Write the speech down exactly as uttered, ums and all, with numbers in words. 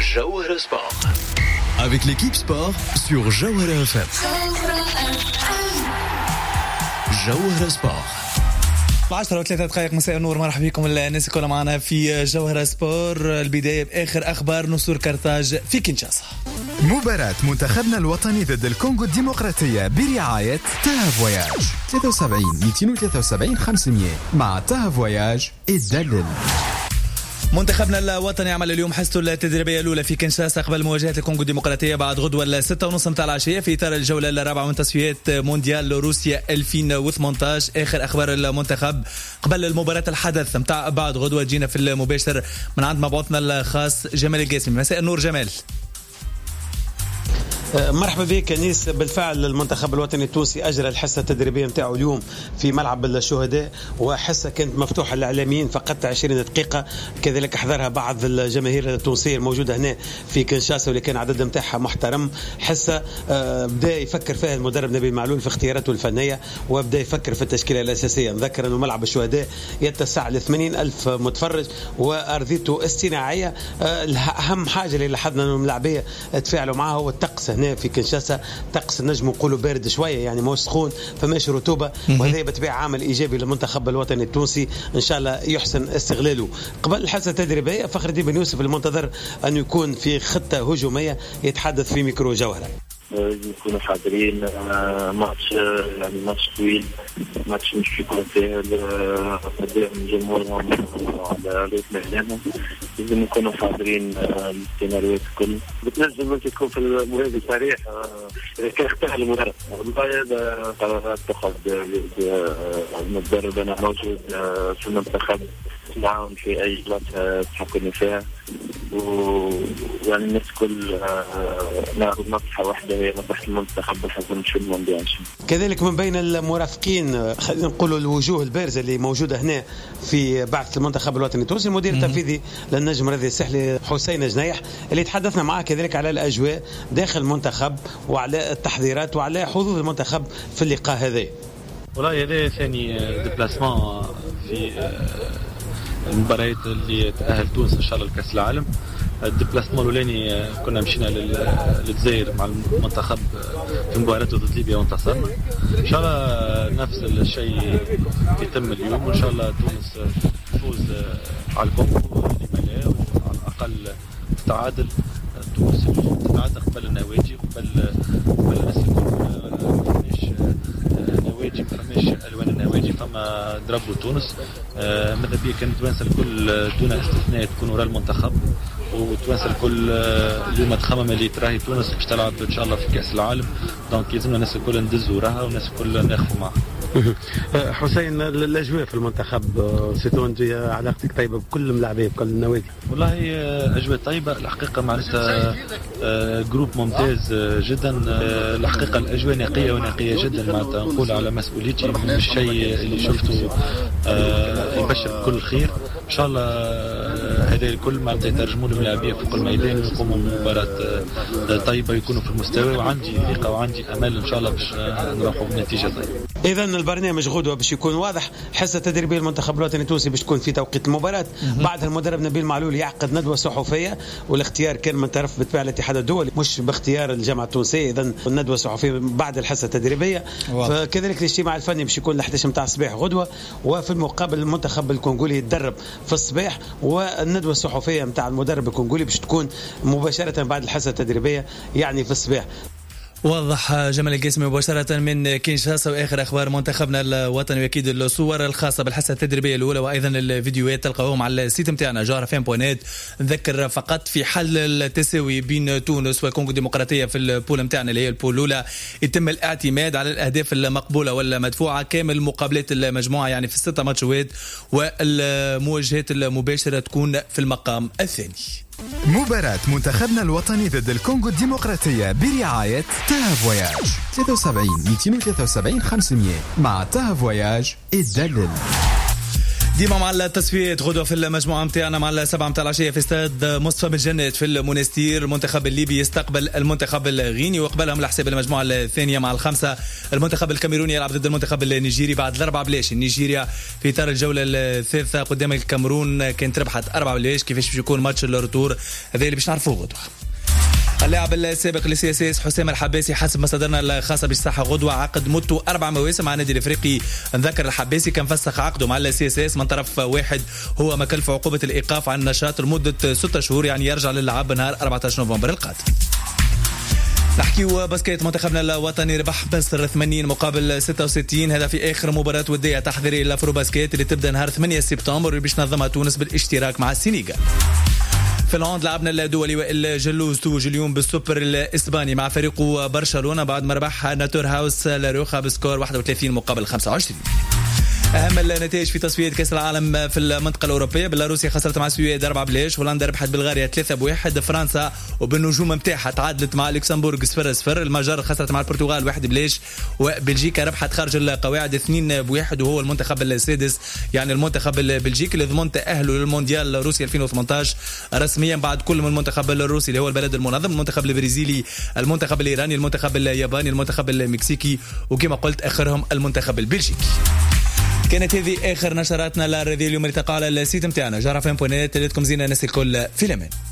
Jawahara Sport. Avec l'équipe sport sur Jawahara F M. Jawahara Sport. عشرة وثلاثة دقائق مساء النور. مرحبا بكم الناس كلها معنا في جوهرة سبور. البداية بآخر أخبار نصر كارتاج في كينشاسا. مباراة منتخبنا الوطني ضد الكونغو الديمقراطية برعاية تاها فواياج ثلاثة وسبعين مئتين وثلاثة وسبعين خمسمية. مع تاها فواياج الدلل. منتخبنا الوطني عمل اليوم حصته التدريبية الأولى في كينشاسا قبل مواجهة الكونغو الديمقراطية بعد غدوة الستة ونص متاع العشية في إطار الجولة الرابعة من تصفيات مونديال روسيا ألفين وثمانية عشر. آخر أخبار المنتخب قبل المباراة الحدث متاع بعد غدوة جينا في المباشر من عند مبعوثنا الخاص جمال القاسمي. مساء النور جمال. مرحبا بك انيس. بالفعل المنتخب الوطني التونسي اجرى الحصه التدريبيه نتاعو اليوم في ملعب الشهداء، وحصه كانت مفتوحه للاعلاميين فقط عشرين دقيقه، كذلك حضرها بعض الجماهير التونسيه الموجوده هنا في كينشاسا واللي كان عدد نتاعها محترم. حصه بدا يفكر فيها المدرب نبيل معلول في اختياراته الفنيه، وبدا يفكر في التشكيله الاساسيه. نذكر انه ملعب الشهداء يتسع ل ثمانين ألف متفرج وارضيته اصطناعيه. اهم حاجه اللي لاحظنا انه الملاعبيه تفاعلوا معها هو الطقس. هنا في كينشاسا طقس نجم نقولوا بارد شويه، يعني مش سخون فماش رطوبه، وهذا بتبيع عامل ايجابي للمنتخب الوطني التونسي ان شاء الله يحسن استغلاله. قبل الحصه التدريبيه فخر الدين بن يوسف المنتظر ان يكون في خطه هجوميه يتحدث في ميكرو جوهره. نكونوا حاضرين ماتش، يعني ماتش طويل، ماتش مش يكون فيه قدام الجمهور على ريتم هناهم. لازم نكونوا حاضرين السيناريوهات الكل. بتنجم انت تكون في المباراه صريح اذا كان اختار المدرب. والله هذا قرارات تاخذ المدرب. انا موجود في المنتخب نعاون في اي بلاصه تحكمني فيها، ويعني الناس كل ناخذ نصحه واحده هي نصيحه المنتخب بالحزم في المونديال. كذلك من بين المرافقين خلينا نقولوا الوجوه البارزه اللي موجوده هنا في بعثه المنتخب الوطني التونسي المدير التنفيذي للنجم رضي السحلي حسين جنيح، اللي تحدثنا معاه كذلك على الاجواء داخل المنتخب وعلى التحضيرات وعلى حظوظ المنتخب في اللقاء هذا. والله هذا ثاني ديبلاسمون في المباريات اللي تأهل تونس إن شاء الله لكأس العالم. الدبلاسمون الأولاني كنا مشينا للجزائر مع المنتخب في مباراته ضد ليبيا وانتصرنا. إن شاء الله نفس الشيء يتم اليوم، وإن شاء الله تونس تفوز على الكونغو لما لا، وعلى الأقل تتعادل. تونس تتعادل قبل النواجي قبل قبل الناس الكل. مفماش نواجي مفماش ألوان النواجي، فما ضربوا تونس. آه ماذا بيا كان توانسة الكل دون استثناء تكون وراء المنتخب، وتوانسة الكل آه اليوم تخمم اللي تراهي تونس باش تلعب ان شاء الله في كأس العالم. دونك لازمنا الناس الكل ندزوا وراها والناس الكل ناخذوا معها. حسين الاجواء في المنتخب سيتو انت علاقتك طيبه بكل الملاعبيه بكل النوادي؟ والله اجواء طيبه الحقيقه، معناتها جروب ممتاز جدا. الحقيقه الاجواء نقيه ونقيه جدا، معناتها نقول على مسؤوليتي من الشيء اللي شفته يبشر بكل خير ان شاء الله. هذا الكل معناتها يترجموا الملاعبيه في كل ميدان ويقوموا بمباراه طيبه ويكونوا في المستوى، وعندي ثقه وعندي امل ان شاء الله باش نروحوا بنتيجه طيبه. اذا البرنامج غدوه باش يكون واضح. حصه تدريبيه المنتخب الوطني التونسي باش تكون في توقيت المباراه. بعدها المدرب نبيل معلول يعقد ندوه صحفيه، والاختيار كان من طرف بالفعل الاتحاد الدولي مش باختيار الجامعه التونسيه. اذا الندوه الصحفيه بعد الحصه التدريبيه. فكذلك الاجتماع الفني باش يكون لحد متاع الصباح غدوه، وفي المقابل المنتخب الكونغولي يتدرب في الصباح، والندوه الصحفيه متاع المدرب الكونغولي باش تكون مباشره بعد الحصه التدريبيه يعني في الصباح. وضح جمال القاسمي مباشرة من كينشاسا. وآخر أخبار منتخبنا الوطني وأكيد الصور الخاصة بالحصة التدريبية الأولى وأيضا الفيديوهات تلقاوهم على السيت متاعنا جوهرة فام بوينت نت. نذكر فقط في حل التساوي بين تونس والكونغو الديمقراطية في البول متاعنا اللي هي البول الأولى، يتم الاعتماد على الأهداف المقبولة ولا مدفوعة. كامل مقابلات المجموعة يعني في الستة ماتشات، والمواجهات المباشرة تكون في المقام الثاني. مباراة منتخبنا الوطني ضد الكونغو الديمقراطية برعاية تاها فواياج ثلاثة وسبعين مئتين وثلاثة وسبعين خمسمية. مع تاها فواياج الدلل. ديما مع التصفيات غدوة في المجموعة متاعنا مع السبعة متاع العشية في استاد مصطفى بن جنات في المونستير. المنتخب الليبي يستقبل المنتخب الغيني، وقبلهم لحساب المجموعة الثانية مع الخمسة المنتخب الكاميروني يلعب ضد المنتخب النيجيري بعد الأربعة بلاش. نيجيريا في إطار الجولة الثالثة قدام الكاميرون كانت ربحت أربعة بلاش. كيفاش باش يكون ماتش الروتور هذا اللي باش نعرفوه غدوة. اللاعب السابق لسي اس اس حسام الحباسي حسب مصادرنا الخاصه بالصحه غدوه عقد مدته اربع مواسم مع النادي الافريقي. نذكر الحباسي كان فسخ عقده مع السي اس اس من طرف واحد هو ما كلف عقوبه الايقاف عن النشاط لمده ستة شهور، يعني يرجع للعب بنهار أربعة عشر نوفمبر القادم. نحكيو باسكيت. منتخبنا الوطني ربح مصر ثمانين مقابل ستة وستين، هذا في اخر مباراه وديه تحضيريه لافرو باسكيت اللي تبدا نهار ثمانية سبتمبر باش تنظمها تونس بالاشتراك مع السنغال. في الهوند لعبنا الدولي والجلوز توج اليوم بالسوبر الاسباني مع فريقه برشلونه بعد ما ربح ناتور هاوس لاروخا بسكور واحد وثلاثين مقابل خمسة وعشرين. اهم النتائج في تصفيات كاس العالم في المنطقه الاوروبيه. بيلاروسيا خسرت مع السويد أربعة بلاش، هولندا ربحت بلغاريا ثلاثة بواحد، فرنسا وبالنجوم نتاعها تعادلت مع لوكسمبورغ صفر صفر، المجر خسرت مع البرتغال واحد بلاش، وبلجيكا ربحت خارج القواعد اثنين بواحد وهو المنتخب السادس، يعني المنتخب البلجيكي اللي ضمن تاهله للمونديال روسيا ألفين وثمانية عشر رسميا بعد كل من المنتخب الروسي اللي هو البلد المنظم، المنتخب البرازيلي، المنتخب الايراني، المنتخب الياباني، المنتخب المكسيكي، وكما قلت اخرهم المنتخب البلجيكي. كانت هذه اخر نشراتنا للراديو اليوم اللي تقع على السيت متاعنا جارة فين بوينت. لكم زينة الناس الكل في الامان.